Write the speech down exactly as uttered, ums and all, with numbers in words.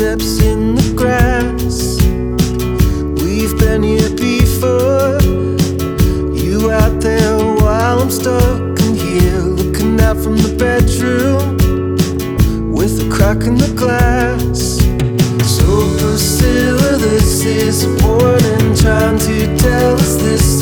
footsteps in the grass. We've been here before. You out there while I'm stuck in here, looking out from the bedroom with a crack in the glass. So Priscilla, this is a warning, trying to tell us this